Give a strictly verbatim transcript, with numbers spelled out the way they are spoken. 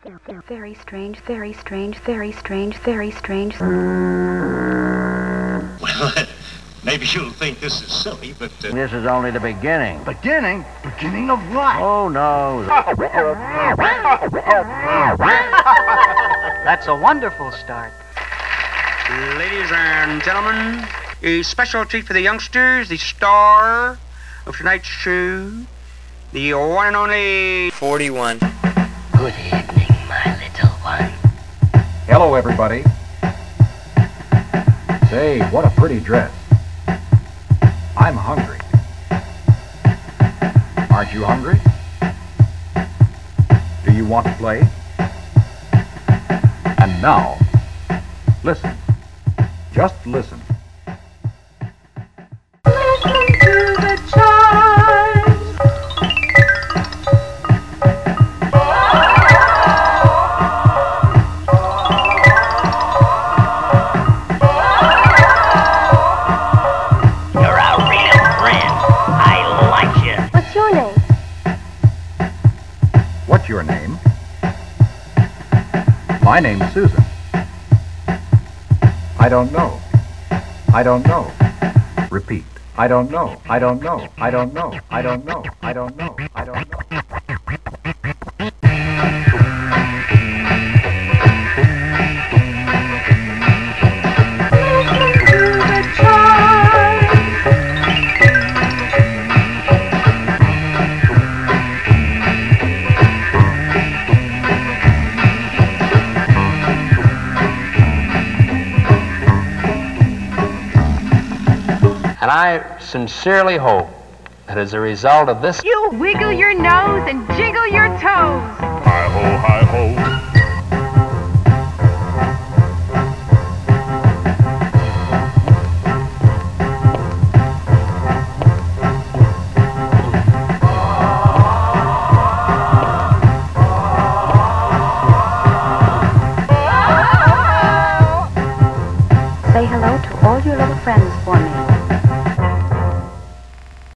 Very strange, very strange, very strange, very strange. Well, maybe you'll think this is silly, but... Uh... This is only the beginning. Beginning? Beginning of what? Oh, no. That's a wonderful start. Ladies and gentlemen, a special treat for the youngsters, the star of tonight's show, the one and only forty-one. Good evening, my little one. Hello, everybody. Say, what a pretty dress. I'm hungry. Aren't you hungry? Do you want to play? And now, listen. Just listen. Listen to the chimes. You're a real friend. I like you. What's your name? What's your name? My name's Susan. I don't know. I don't know. Repeat. I don't know. I don't know. I don't know. I don't know. I don't know. I don't know. Listen to the chimes. And I sincerely hope that as a result of this... You wiggle your nose and jiggle your toes. Hi-ho, hi-ho. Say hello to all your little friends for me.